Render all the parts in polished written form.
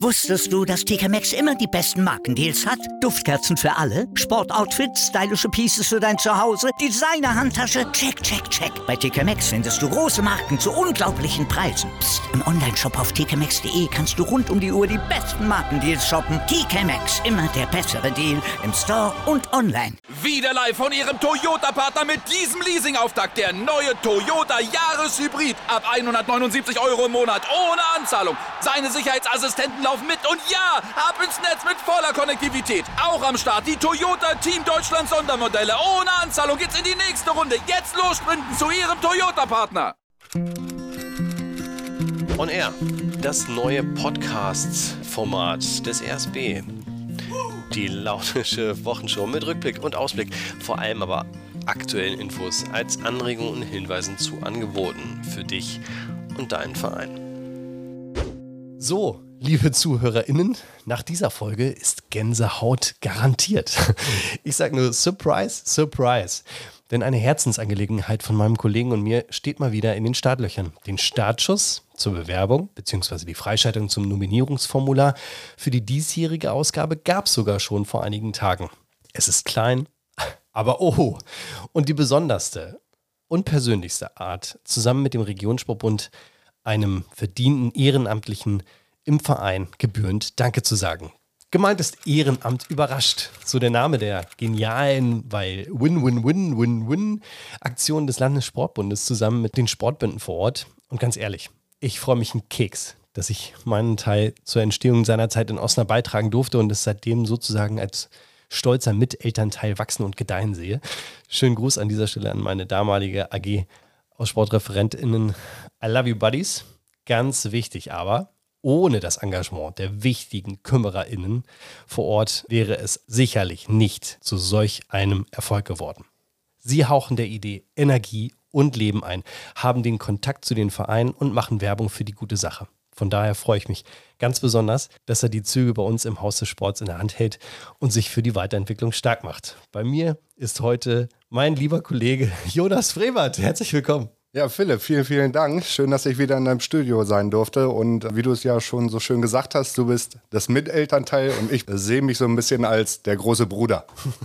Wusstest du, dass TK Maxx immer die besten Markendeals hat? Duftkerzen für alle, Sportoutfits, stylische Pieces für dein Zuhause, Designer-Handtasche, check, check, check. Bei TK Maxx findest du große Marken zu unglaublichen Preisen. Psst. Im Onlineshop auf tkmaxx.de kannst du rund um die Uhr die besten Markendeals shoppen. TK Maxx, immer der bessere Deal im Store und online. Wieder live von Ihrem Toyota-Partner mit diesem Leasing-Auftakt. Der neue Toyota Jahreshybrid. Ab 179 € im Monat, ohne Anzahlung. Seine Sicherheitsassistenten laufen mit und ja, ab ins Netz mit voller Konnektivität. Auch am Start die Toyota Team Deutschland Sondermodelle. Ohne Anzahlung geht's in die nächste Runde. Jetzt los sprinten zu Ihrem Toyota-Partner. On Air, das neue Podcast-Format des RSB. Die launische Wochenshow mit Rückblick und Ausblick, vor allem aber aktuellen Infos als Anregungen und Hinweisen zu Angeboten für dich und deinen Verein. So, liebe ZuhörerInnen, nach dieser Folge ist Gänsehaut garantiert. Ich sage nur Surprise, Surprise. Denn eine Herzensangelegenheit von meinem Kollegen und mir steht mal wieder in den Startlöchern. Den Startschuss zur Bewerbung bzw. die Freischaltung zum Nominierungsformular für die diesjährige Ausgabe gab es sogar schon vor einigen Tagen. Es ist klein, aber oho. Und die besonderste und persönlichste Art, zusammen mit dem Regionssportbund einem verdienten Ehrenamtlichen im Verein gebührend Danke zu sagen. Gemeint ist Ehrenamt überrascht. So der Name der genialen, weil Win-Win-Win-Win-Win-Aktion des Landessportbundes zusammen mit den Sportbünden vor Ort. Und ganz ehrlich, ich freue mich einen Keks, dass ich meinen Teil zur Entstehung seiner Zeit in Osnabrück beitragen durfte und es seitdem sozusagen als stolzer Mitelternteil wachsen und gedeihen sehe. Schönen Gruß an dieser Stelle an meine damalige AG aus SportreferentInnen. I love you, Buddies. Ganz wichtig aber, ohne das Engagement der wichtigen KümmererInnen vor Ort wäre es sicherlich nicht zu solch einem Erfolg geworden. Sie hauchen der Idee Energie und Leben ein, haben den Kontakt zu den Vereinen und machen Werbung für die gute Sache. Von daher freue ich mich ganz besonders, dass er die Züge bei uns im Haus des Sports in der Hand hält und sich für die Weiterentwicklung stark macht. Bei mir ist heute mein lieber Kollege Jonas Frevert. Herzlich willkommen. Ja, Philipp, vielen, vielen Dank. Schön, dass ich wieder in deinem Studio sein durfte. Und wie du es ja schon so schön gesagt hast, du bist das Mitelternteil und ich sehe mich so ein bisschen als der große Bruder.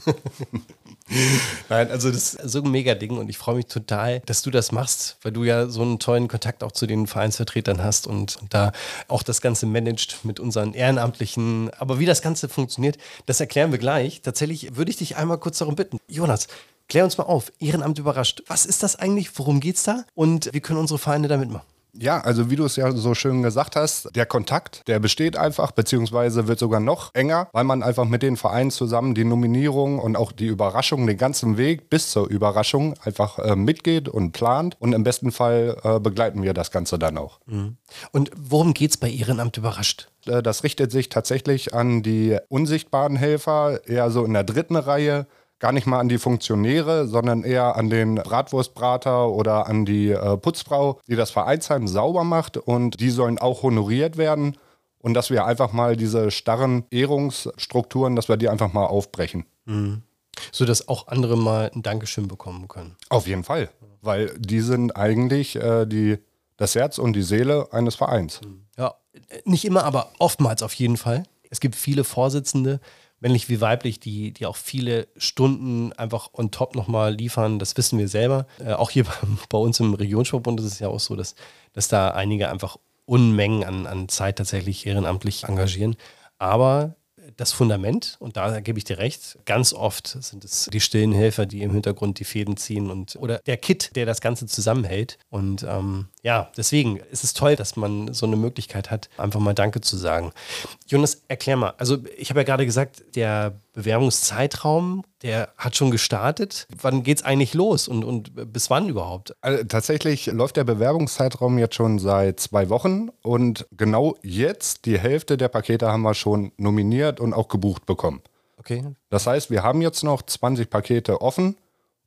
Nein, also das ist so ein Mega-Ding und ich freue mich total, dass du das machst, weil du ja so einen tollen Kontakt auch zu den Vereinsvertretern hast und da auch das Ganze managt mit unseren Ehrenamtlichen. Aber wie das Ganze funktioniert, das erklären wir gleich. Tatsächlich würde ich dich einmal kurz darum bitten. Jonas, klär uns mal auf, Ehrenamt überrascht. Was ist das eigentlich? Worum geht's da? Und wie können unsere Vereine da mitmachen? Ja, also wie du es ja so schön gesagt hast, der Kontakt, der besteht einfach, beziehungsweise wird sogar noch enger, weil man einfach mit den Vereinen zusammen die Nominierung und auch die Überraschung, den ganzen Weg bis zur Überraschung einfach mitgeht und plant. Und im besten Fall begleiten wir das Ganze dann auch. Mhm. Und worum geht's bei Ehrenamt überrascht? Das richtet sich tatsächlich an die unsichtbaren Helfer, eher so in der dritten Reihe. Gar nicht mal an die Funktionäre, sondern eher an den Bratwurstbrater oder an die Putzfrau, die das Vereinsheim sauber macht. Und die sollen auch honoriert werden. Und dass wir einfach mal diese starren Ehrungsstrukturen, dass wir die einfach mal aufbrechen. Mhm. Sodass auch andere mal ein Dankeschön bekommen können. Auf jeden Fall. Weil die sind eigentlich das Herz und die Seele eines Vereins. Ja, nicht immer, aber oftmals auf jeden Fall. Es gibt viele Vorsitzende, männlich wie weiblich, die auch viele Stunden einfach on top nochmal liefern, das wissen wir selber. Auch hier bei uns im Regionssportbund ist es ja auch so, dass da einige einfach Unmengen an Zeit tatsächlich ehrenamtlich engagieren. Aber das Fundament, und da gebe ich dir recht, ganz oft sind es die stillen Helfer, die im Hintergrund die Fäden ziehen oder der Kit, der das Ganze zusammenhält. Und deswegen ist es toll, dass man so eine Möglichkeit hat, einfach mal Danke zu sagen. Jonas, erklär mal. Also ich habe ja gerade gesagt, der Bewerbungszeitraum, der hat schon gestartet. Wann geht's eigentlich los und bis wann überhaupt? Also, tatsächlich läuft der Bewerbungszeitraum jetzt schon seit 2 Wochen und genau jetzt, die Hälfte der Pakete haben wir schon nominiert und auch gebucht bekommen. Okay. Das heißt, wir haben jetzt noch 20 Pakete offen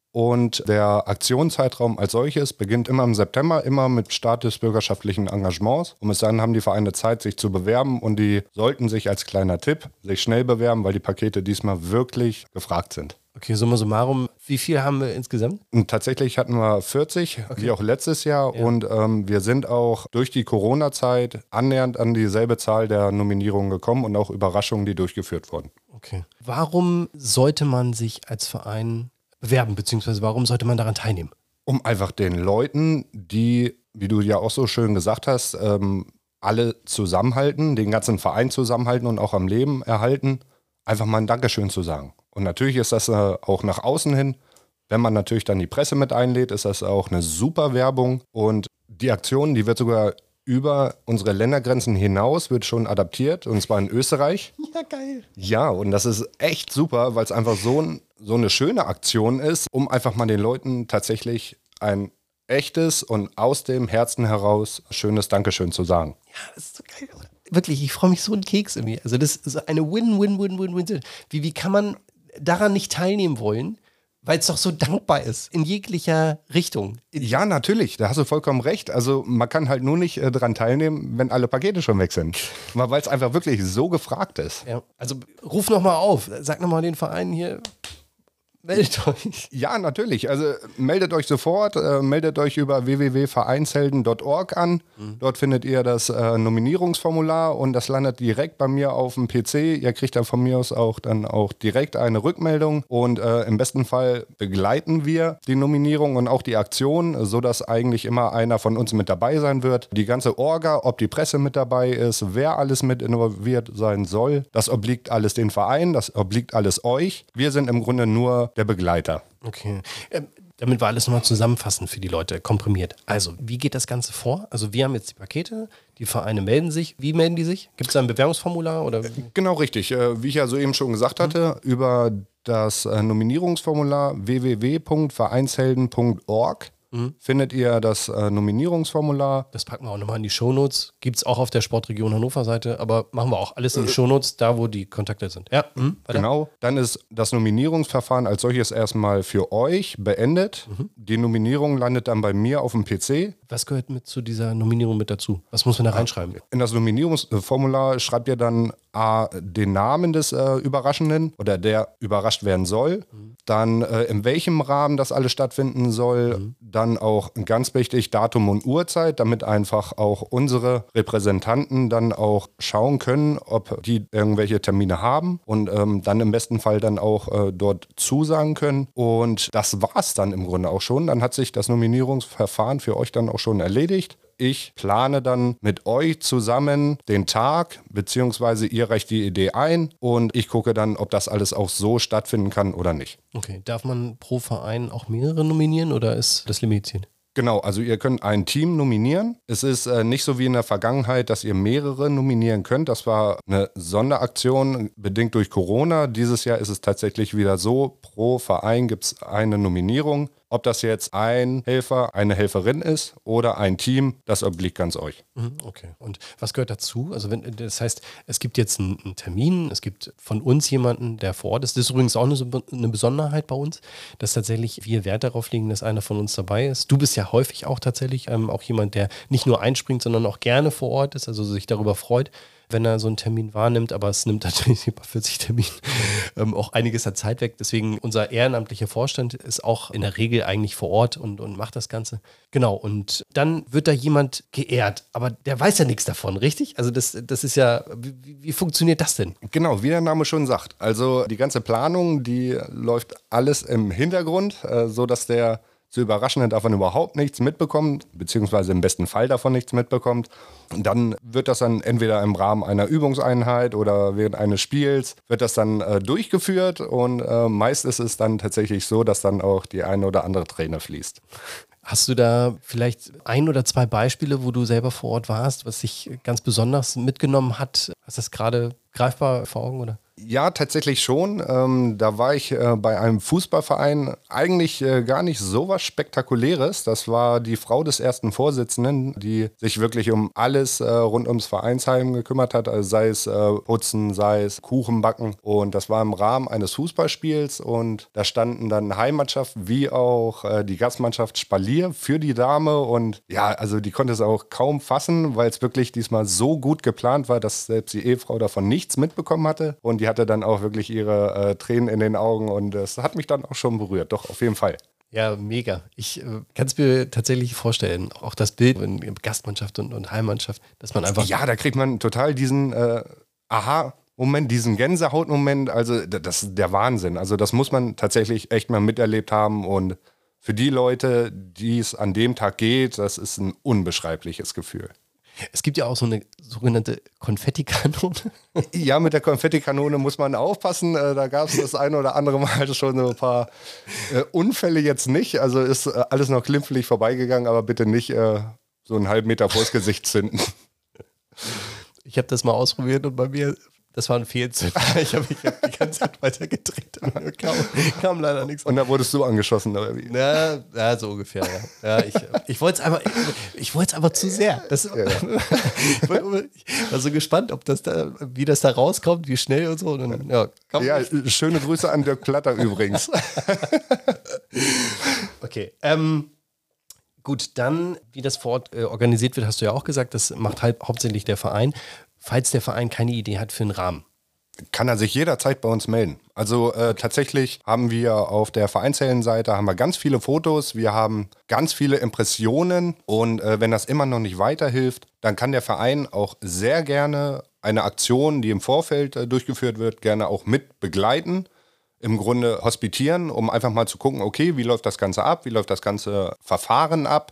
und der Aktionszeitraum als solches beginnt immer im September, immer mit Start des bürgerschaftlichen Engagements. Und bis dann haben die Vereine Zeit, sich zu bewerben und die sollten sich als kleiner Tipp sich schnell bewerben, weil die Pakete diesmal wirklich gefragt sind. Okay, summa summarum, wie viel haben wir insgesamt? Und tatsächlich hatten wir 40, wie auch letztes Jahr. Ja. Und wir sind auch durch die Corona-Zeit annähernd an dieselbe Zahl der Nominierungen gekommen und auch Überraschungen, die durchgeführt wurden. Okay. Warum sollte man sich als Verein bewerben, beziehungsweise warum sollte man daran teilnehmen? Um einfach den Leuten, die, wie du ja auch so schön gesagt hast, alle zusammenhalten, den ganzen Verein zusammenhalten und auch am Leben erhalten, einfach mal ein Dankeschön zu sagen. Und natürlich ist das auch nach außen hin. Wenn man natürlich dann die Presse mit einlädt, ist das auch eine super Werbung. Und die Aktion, die wird sogar über unsere Ländergrenzen hinaus, wird schon adaptiert. Und zwar in Österreich. Ja, geil. Ja, und das ist echt super, weil es einfach so eine schöne Aktion ist, um einfach mal den Leuten tatsächlich ein echtes und aus dem Herzen heraus schönes Dankeschön zu sagen. Ja, das ist so geil. Wirklich, ich freue mich so einen Keks irgendwie. Also das ist eine Win-Win-Win-Win-Win. Wie kann man daran nicht teilnehmen wollen, weil es doch so dankbar ist, in jeglicher Richtung. Ja, natürlich, da hast du vollkommen recht. Also man kann halt nur nicht dran teilnehmen, wenn alle Pakete schon weg sind. Weil es einfach wirklich so gefragt ist. Ja, also ruf nochmal auf, sag nochmal den Verein hier, meldet euch. Ja, natürlich. Also meldet euch sofort, meldet euch über www.vereinshelden.org an. Dort findet ihr das Nominierungsformular und das landet direkt bei mir auf dem PC. Ihr kriegt dann von mir aus auch direkt eine Rückmeldung und im besten Fall begleiten wir die Nominierung und auch die Aktion, sodass eigentlich immer einer von uns mit dabei sein wird. Die ganze Orga, ob die Presse mit dabei ist, wer alles mit involviert sein soll, das obliegt alles den Verein, das obliegt alles euch. Wir sind im Grunde nur der Begleiter. Okay. Damit wir alles nochmal zusammenfassen für die Leute, komprimiert. Also, wie geht das Ganze vor? Also, wir haben jetzt die Pakete, die Vereine melden sich. Wie melden die sich? Gibt es da ein Bewerbungsformular? Oder? Genau, richtig. Wie ich ja soeben schon gesagt hatte, über das Nominierungsformular www.vereinshelden.org findet ihr das Nominierungsformular. Das packen wir auch nochmal in die Shownotes. Gibt es auch auf der Sportregion Hannover Seite, aber machen wir auch alles in die Shownotes, da wo die Kontakte sind. Ja, genau. Dann ist das Nominierungsverfahren als solches erstmal für euch beendet. Die Nominierung landet dann bei mir auf dem PC. Was gehört mit zu dieser Nominierung mit dazu? Was muss man da reinschreiben? In das Nominierungsformular schreibt ihr dann den Namen des Überraschenden oder der überrascht werden soll. Dann in welchem Rahmen das alles stattfinden soll. Dann auch ganz wichtig Datum und Uhrzeit, damit einfach auch unsere Repräsentanten dann auch schauen können, ob die irgendwelche Termine haben und dann im besten Fall dann auch dort zusagen können. Und das war's dann im Grunde auch schon. Dann hat sich das Nominierungsverfahren für euch dann auch schon erledigt. Ich plane dann mit euch zusammen den Tag, beziehungsweise ihr reicht die Idee ein und ich gucke dann, ob das alles auch so stattfinden kann oder nicht. Okay, darf man pro Verein auch mehrere nominieren oder ist das limitiert? Genau, also ihr könnt ein Team nominieren. Es ist nicht so wie in der Vergangenheit, dass ihr mehrere nominieren könnt. Das war eine Sonderaktion, bedingt durch Corona. Dieses Jahr ist es tatsächlich wieder so, pro Verein gibt es eine Nominierung. Ob das jetzt ein Helfer, eine Helferin ist oder ein Team, das obliegt ganz euch. Okay. Und was gehört dazu? Also das heißt, es gibt jetzt einen Termin, es gibt von uns jemanden, der vor Ort ist. Das ist übrigens auch eine Besonderheit bei uns, dass tatsächlich wir Wert darauf legen, dass einer von uns dabei ist. Du bist ja häufig auch tatsächlich auch jemand, der nicht nur einspringt, sondern auch gerne vor Ort ist, also sich darüber freut, wenn er so einen Termin wahrnimmt, aber es nimmt natürlich bei 40 Terminen auch einiges an Zeit weg. Deswegen unser ehrenamtlicher Vorstand ist auch in der Regel eigentlich vor Ort und macht das Ganze. Genau, und dann wird da jemand geehrt, aber der weiß ja nichts davon, richtig? Also das ist ja, wie funktioniert das denn? Genau, wie der Name schon sagt. Also die ganze Planung, die läuft alles im Hintergrund, sodass der zu Überraschenden davon überhaupt nichts mitbekommt, beziehungsweise im besten Fall davon nichts mitbekommt. Und dann wird das dann entweder im Rahmen einer Übungseinheit oder während eines Spiels wird das dann durchgeführt und meist ist es dann tatsächlich so, dass dann auch die eine oder andere Träne fließt. Hast du da vielleicht ein oder zwei Beispiele, wo du selber vor Ort warst, was dich ganz besonders mitgenommen hat? Hast du das gerade greifbar vor Augen, oder? Ja, tatsächlich schon. Da war ich bei einem Fußballverein, eigentlich gar nicht so was Spektakuläres. Das war die Frau des ersten Vorsitzenden, die sich wirklich um alles rund ums Vereinsheim gekümmert hat, also sei es Putzen, sei es Kuchen backen. Und das war im Rahmen eines Fußballspiels und da standen dann Heimmannschaft wie auch die Gastmannschaft Spalier für die Dame. Und ja, also die konnte es auch kaum fassen, weil es wirklich diesmal so gut geplant war, dass selbst die Ehefrau davon nichts mitbekommen hatte. Und die hatte dann auch wirklich ihre Tränen in den Augen und das hat mich dann auch schon berührt. Doch, auf jeden Fall. Ja, mega. Ich kann es mir tatsächlich vorstellen, auch das Bild in Gastmannschaft und Heimmannschaft, dass man einfach... Ja, da kriegt man total diesen Aha-Moment, diesen Gänsehautmoment. Also das ist der Wahnsinn. Also das muss man tatsächlich echt mal miterlebt haben und für die Leute, die es an dem Tag geht, das ist ein unbeschreibliches Gefühl. Es gibt ja auch so eine sogenannte Konfettikanone. Ja, mit der Konfettikanone muss man aufpassen. Da gab es das ein oder andere Mal schon so ein paar Unfälle jetzt nicht. Also ist alles noch glimpflich vorbeigegangen, aber bitte nicht so einen halben Meter vors Gesicht zünden. Ich habe das mal ausprobiert und bei mir, das war ein Fehlzünder. Ich hab die ganze Zeit weiter gedreht und kam leider nichts. Und da wurdest du angeschossen, oder wie? Ja, so ungefähr, ja. Ich wollte es einfach zu sehr. Ich war so gespannt, wie das da rauskommt, wie schnell und so. Und dann, schöne Grüße an Dirk Platter übrigens. Okay, gut, dann, wie das vor Ort organisiert wird, hast du ja auch gesagt, das macht hauptsächlich der Verein. Falls der Verein keine Idee hat für einen Rahmen. Kann er sich jederzeit bei uns melden. Also tatsächlich haben wir auf der Vereinsheldenseite ganz viele Fotos, wir haben ganz viele Impressionen und wenn das immer noch nicht weiterhilft, dann kann der Verein auch sehr gerne eine Aktion, die im Vorfeld durchgeführt wird, gerne auch mit begleiten. Im Grunde hospitieren, um einfach mal zu gucken, okay, wie läuft das Ganze ab, wie läuft das ganze Verfahren ab,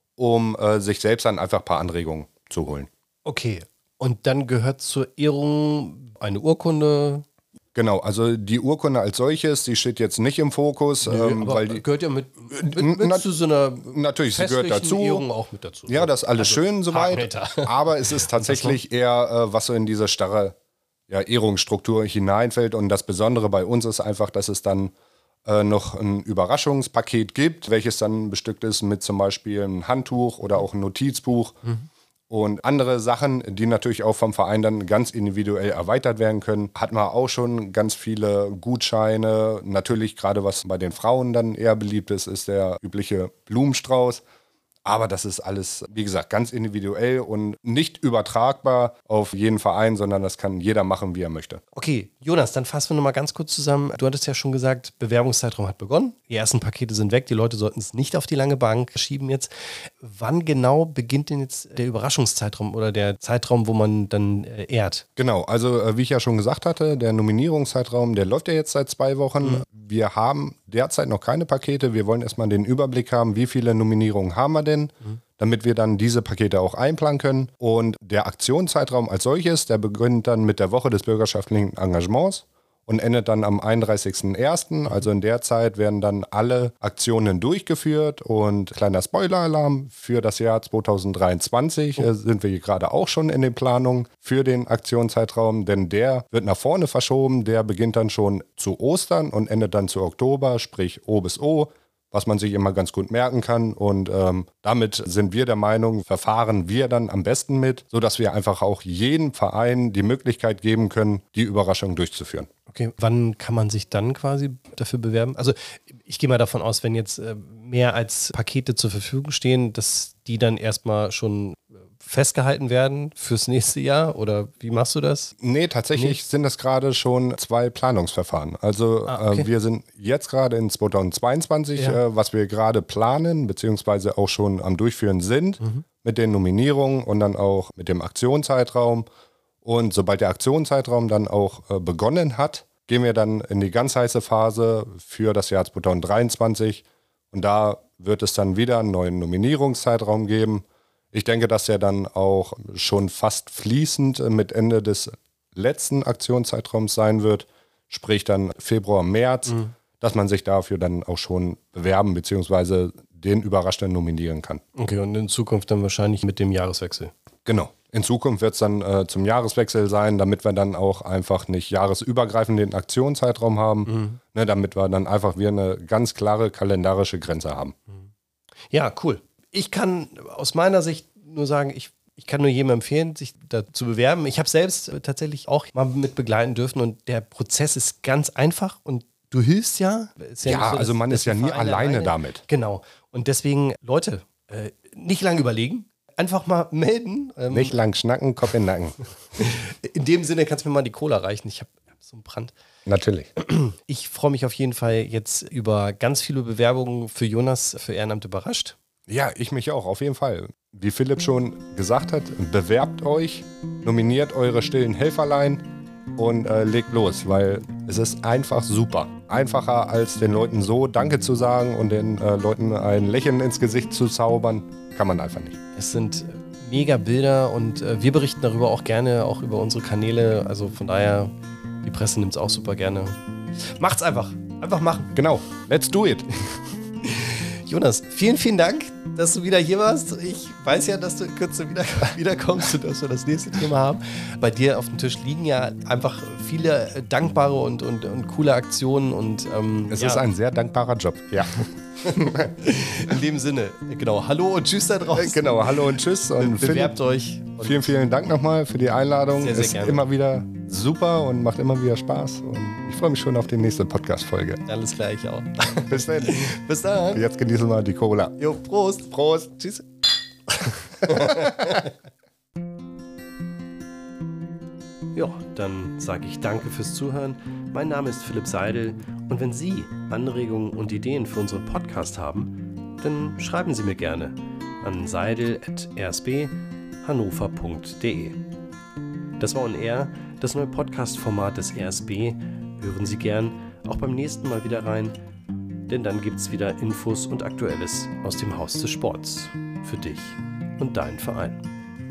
um sich selbst dann einfach ein paar Anregungen zu holen. Okay. Und dann gehört zur Ehrung eine Urkunde? Genau, also die Urkunde als solches, die steht jetzt nicht im Fokus. Weil die gehört ja mit zu so einer natürlich, sie gehört dazu. Ehrung auch mit dazu. Ja, das ist alles schön soweit. Aber es ist tatsächlich eher, was so in diese starre Ehrungsstruktur hineinfällt. Und das Besondere bei uns ist einfach, dass es dann noch ein Überraschungspaket gibt, welches dann bestückt ist mit zum Beispiel einem Handtuch oder auch ein Notizbuch. Und andere Sachen, die natürlich auch vom Verein dann ganz individuell erweitert werden können. Hat man auch schon ganz viele Gutscheine. Natürlich gerade was bei den Frauen dann eher beliebt ist der übliche Blumenstrauß. Aber das ist alles, wie gesagt, ganz individuell und nicht übertragbar auf jeden Verein, sondern das kann jeder machen, wie er möchte. Okay, Jonas, dann fassen wir nochmal ganz kurz zusammen. Du hattest ja schon gesagt, Bewerbungszeitraum hat begonnen. Die ersten Pakete sind weg. Die Leute sollten es nicht auf die lange Bank schieben jetzt. Wann genau beginnt denn jetzt der Überraschungszeitraum oder der Zeitraum, wo man dann ehrt? Genau, also wie ich ja schon gesagt hatte, der Nominierungszeitraum, der läuft ja jetzt seit 2 Wochen. Wir haben derzeit noch keine Pakete. Wir wollen erstmal den Überblick haben, wie viele Nominierungen haben wir denn, damit wir dann diese Pakete auch einplanen können. Und der Aktionszeitraum als solches, der beginnt dann mit der Woche des bürgerschaftlichen Engagements und endet dann am 31.01. Also in der Zeit werden dann alle Aktionen durchgeführt. Und kleiner Spoiler-Alarm, für das Jahr 2023 sind wir hier gerade auch schon in den Planungen für den Aktionszeitraum, denn der wird nach vorne verschoben. Der beginnt dann schon zu Ostern und endet dann zu Oktober, sprich O bis O, was man sich immer ganz gut merken kann. Und damit sind wir der Meinung, verfahren wir dann am besten mit, sodass wir einfach auch jedem Verein die Möglichkeit geben können, die Überraschung durchzuführen. Okay, wann kann man sich dann quasi dafür bewerben? Also ich gehe mal davon aus, wenn jetzt mehr als Pakete zur Verfügung stehen, dass die dann erstmal schon festgehalten werden fürs nächste Jahr oder wie machst du das? Nee, tatsächlich sind das gerade schon 2 Planungsverfahren. Also okay. Wir sind jetzt gerade in 2022, was wir gerade planen, beziehungsweise auch schon am Durchführen sind mit den Nominierungen und dann auch mit dem Aktionszeitraum. Und sobald der Aktionszeitraum dann auch begonnen hat, gehen wir dann in die ganz heiße Phase für das Jahr 2023. Und da wird es dann wieder einen neuen Nominierungszeitraum geben. Ich denke, dass der dann auch schon fast fließend mit Ende des letzten Aktionszeitraums sein wird. Sprich dann Februar, März, dass man sich dafür dann auch schon bewerben bzw. den Überraschenden nominieren kann. Okay, und in Zukunft dann wahrscheinlich mit dem Jahreswechsel. Genau. In Zukunft wird es dann zum Jahreswechsel sein, damit wir dann auch einfach nicht jahresübergreifend den Aktionszeitraum haben, ne, damit wir dann einfach eine ganz klare kalendarische Grenze haben. Ja, cool. Ich kann aus meiner Sicht nur sagen, ich kann nur jedem empfehlen, sich da zu bewerben. Ich habe selbst tatsächlich auch mal mit begleiten dürfen und der Prozess ist ganz einfach und du hilfst ja. Ist ja, ja, so, also man ist ja nie alleine damit. Genau. Und deswegen, Leute, nicht lang überlegen. Einfach mal melden. Nicht lang schnacken, Kopf in den Nacken. In dem Sinne kannst du mir mal die Cola reichen. Ich habe so ein Brand. Natürlich. Ich freue mich auf jeden Fall jetzt über ganz viele Bewerbungen für Jonas für Ehrenamt überrascht. Ja, ich mich auch, auf jeden Fall. Wie Philipp schon gesagt hat, bewerbt euch, nominiert eure stillen Helferlein und legt los, weil es ist einfach super. Einfacher als den Leuten so Danke zu sagen und den Leuten ein Lächeln ins Gesicht zu zaubern, kann man einfach nicht. Es sind mega Bilder und wir berichten darüber auch gerne, auch über unsere Kanäle. Also von daher, die Presse nimmt es auch super gerne. Macht's einfach. Einfach machen. Genau, let's do it. Jonas, vielen, vielen Dank, dass du wieder hier warst. Ich weiß ja, dass du in Kürze wiederkommst und dass wir das nächste Thema haben. Bei dir auf dem Tisch liegen ja einfach viele dankbare und coole Aktionen. Und, es ist ein sehr dankbarer Job, ja. In dem Sinne, genau, hallo und tschüss da draußen. Genau, hallo und tschüss. Und bewerbt euch. Und vielen, vielen Dank nochmal für die Einladung. Sehr, sehr ist gerne. Immer wieder super und macht immer wieder Spaß. Und ich freue mich schon auf die nächste Podcast-Folge. Alles klar, ich auch. Bis dann. Bis dann. Jetzt genießen wir die Cola. Jo, Prost. Prost. Tschüss. Ja, dann sage ich danke fürs Zuhören. Mein Name ist Philipp Seidel und wenn Sie Anregungen und Ideen für unseren Podcast haben, dann schreiben Sie mir gerne an seidel@rsbhannover.de. Das war On Air, das neue Podcast-Format des RSB. Hören Sie gern auch beim nächsten Mal wieder rein, denn dann gibt's wieder Infos und Aktuelles aus dem Haus des Sports für dich und deinen Verein.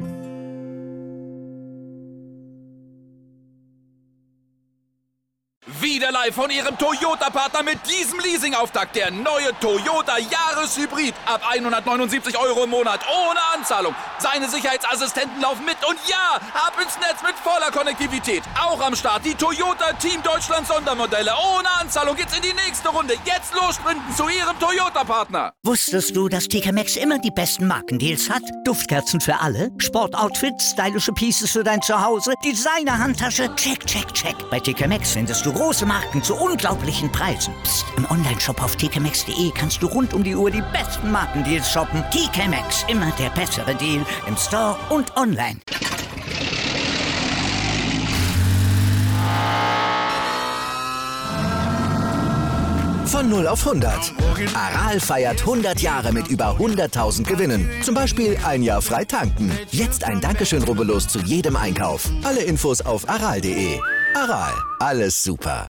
Wieder live von Ihrem Toyota-Partner mit diesem Leasing-Auftakt. Der neue Toyota Jahreshybrid. Ab 179 € im Monat. Ohne Anzahlung. Seine Sicherheitsassistenten laufen mit. Und ja, ab ins Netz mit voller Konnektivität. Auch am Start die Toyota Team Deutschland Sondermodelle. Ohne Anzahlung geht's in die nächste Runde. Jetzt los sprinten zu Ihrem Toyota-Partner. Wusstest du, dass TK Maxx immer die besten Markendeals hat? Duftkerzen für alle, Sportoutfits, stylische Pieces für dein Zuhause, Designer-Handtasche, check, check, check. Bei TK Maxx findest du große Marken zu unglaublichen Preisen. Psst. Im Onlineshop auf tkmaxx.de kannst du rund um die Uhr die besten Markendeals shoppen. TK Maxx, immer der bessere Deal im Store und online. Von 0 auf 100. Aral feiert 100 Jahre mit über 100.000 Gewinnen. Zum Beispiel ein Jahr frei tanken. Jetzt ein Dankeschön, rubbellos zu jedem Einkauf. Alle Infos auf aral.de. Aral, alles super.